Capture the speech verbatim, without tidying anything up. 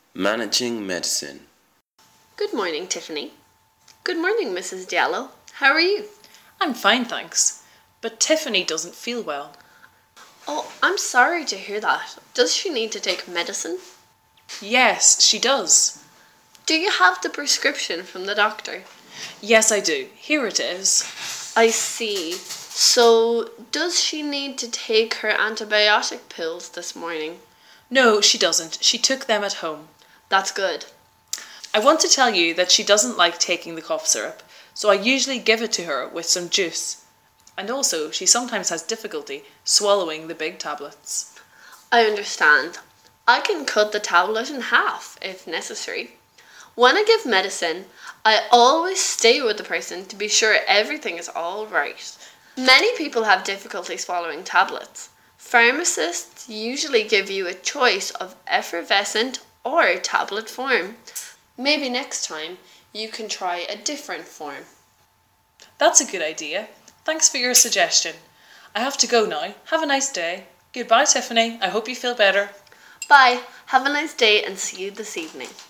Managing medicine. Good morning, Tiffany. Good morning, Missus Diallo. How are you? I'm fine, thanks. But Tiffany doesn't feel well. Oh, I'm sorry to hear that. Does she need to take medicine? Yes, she does. Do you have the prescription from the doctor? Yes, I do. Here it is. I see. So, does she need to take her antibiotic pills this morning? No, she doesn't. She took them at home. That's good. I want to tell you that she doesn't like taking the cough syrup, so I usually give it to her with some juice. And also, she sometimes has difficulty swallowing the big tablets. I understand. I can cut the tablet in half if necessary. When I give medicine, I always stay with the person to be sure everything is all right. Many people have difficulty swallowing tablets. Pharmacists usually give you a choice of effervescent or tablet form. Maybe next time you can try a different form. That's a good idea. Thanks for your suggestion. I have to go now. Have a nice day. Goodbye, Tiffany. I hope you feel better. Bye. Have a nice day and see you this evening.